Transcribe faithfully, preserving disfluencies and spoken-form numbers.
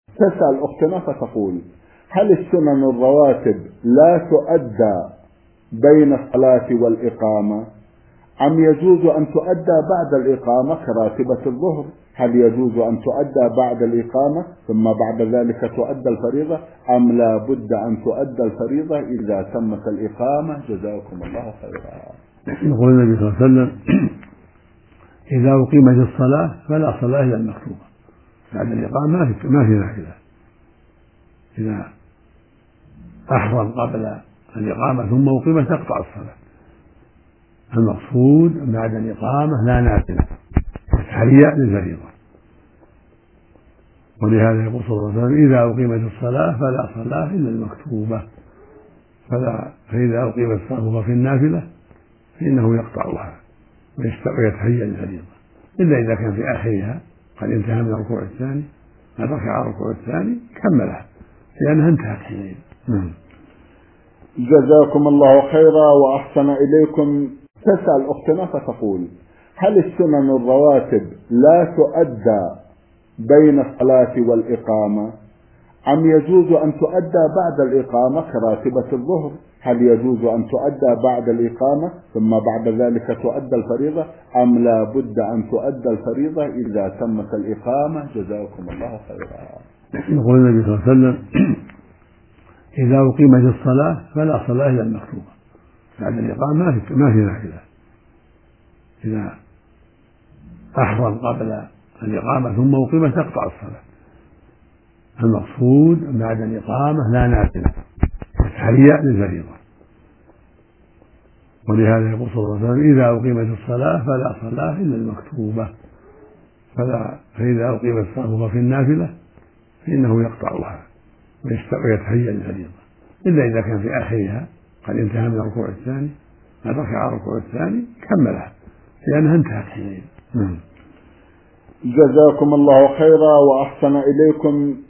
تسأل أختنا فتقول: هل السنن الرواتب لا تؤدى بين الصلاة والإقامة، أم يجوز أن تؤدى بعد الإقامة كراتبة الظهر؟ هل يجوز أن تؤدى بعد الإقامة ثم بعد ذلك تؤدى الفريضة، أم لا بد أن تؤدى الفريضة إذا تمت الإقامة؟ جزاكم الله خيرا. يقول النبي صلى الله عليه وسلم: إذا أقيمت الصلاة فلا صلاة إلا المكتوبة. بعد الإقامة ما في ما في نافلة. إذا أحرم قبل الإقامة ثم أقيمت تقطع الصلاة. المقصود بعد الإقامة لا نافلة، تحية للفريضة. ولهذا يقول صلى الله عليه وسلم: إذا أقيمت الصلاة فلا صلاة إلا المكتوبة. فلا فإذا أقيمت الصلاة وهو في النافلة فإنه يقطعها ويتحية للفريضة، إلا إذا كان في آخرها قد انتهى من الركوع الثاني، قد ركع الركوع الثاني كملها لأنها انتهت حينئذ. جزاكم الله خيرا وأحسن إليكم. تسأل أختنا فتقول: هل السنن الرواتب لا تؤدى بين الصلاة والإقامة، أم يجوز أن تؤدى بعد الإقامة كراتبة الظهر؟ هل يجوز أن تؤدى بعد الإقامة ثم بعد ذلك تؤدى الفريضة، أم لا بد أن تؤدى الفريضة إذا تمت الإقامة؟ جزاكم الله خيرا. يقول النبي صلى الله عليه وسلم: إذا أقيمت الصلاة فلا صلاة إلا المكتوبة. بعد الإقامة ما في ما في نافلة. إذا أحرم قبل الإقامة ثم أقيمت تقطع الصلاة. المقصود بعد الإقامة لا نافلة، تحية للفريضة. ولهذا يقول صلى الله عليه وسلم: إذا أقيمت الصلاة فلا صلاة إلا المكتوبة. فلا فإذا أقيمت الصلاة وهو في النافلة فإنه يقطعها ويتحية للفريضة، إلا إذا كان في آخرها قد انتهى من الركوع الثاني، قد ركع الركوع الثاني كملها لأنها انتهت حينئذ. جزاكم الله خيرا وأحسن إليكم.